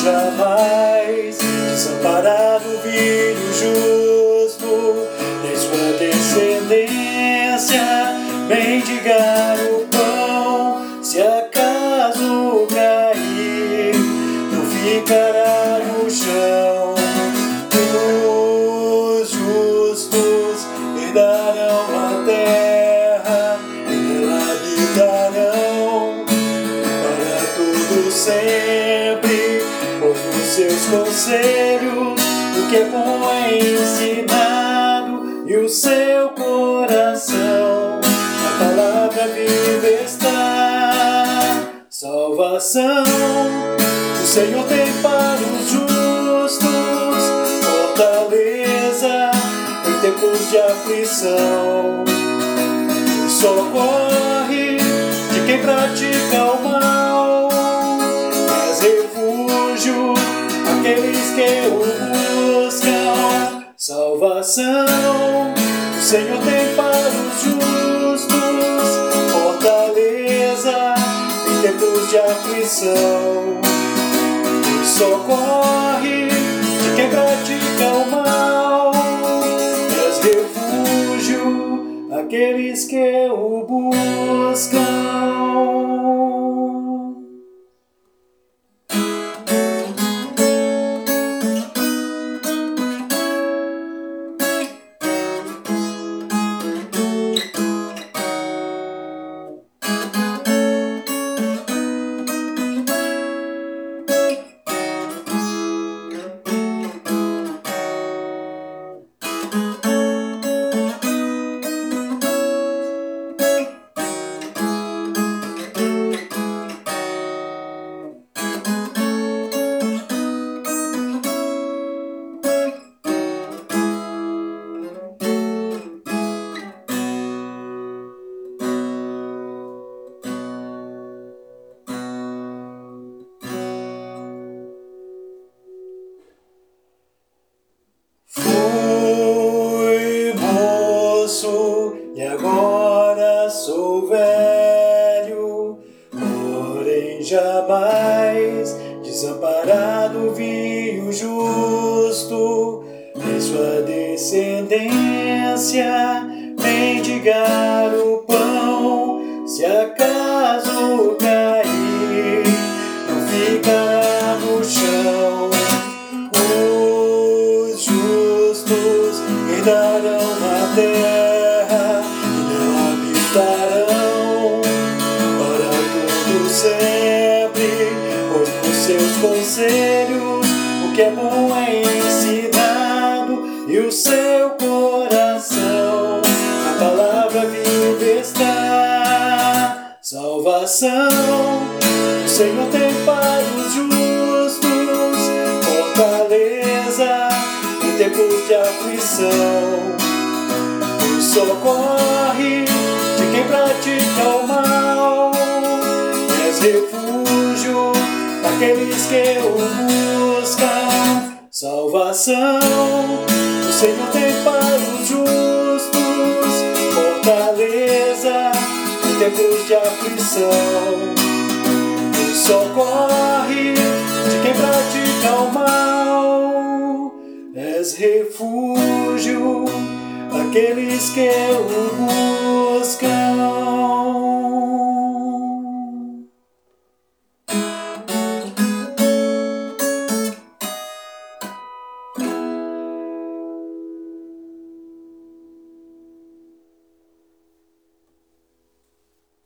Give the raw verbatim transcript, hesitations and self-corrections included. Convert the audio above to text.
jamais desamparado vi o justo, nem sua descendência mendigar o pão. Se acaso cair, não ficará no chão. Os justos herdarão a terra, nela habitarão para todo sempre. Pois nos seus conselhos o que é bom é ensinado, e o seu coração a palavra viva está. Salvação o Senhor tem para os justos, fortaleza em tempos de aflição. Socorre de quem pratica o mal, és refúgio aqueles que o buscam. Salvação o Senhor tem para os justos, fortaleza em tempos de aflição. Socorre de quem pratica o mal, és refúgio aqueles que o buscam. Fui moço e agora sou velho, porém jamais desamparado vi o justo, em sua descendência mendigar o pão. Se acaso cair, não ficará no chão. Herdarão a terra e nela habitarão para todo sempre. Pois nos seus conselhos o que é bom é ensinado, e o seu coração a palavra viva está. Salvação o Senhor tem para os justos, fortaleza em tempos de aflição. Socorre de quem pratica o mal, és refúgio daqueles que o buscam. Salvação o Senhor tem para os justos, fortaleza em tempos de aflição. Socorre de quem pratica o mal, és refúgio aqueles que o buscam.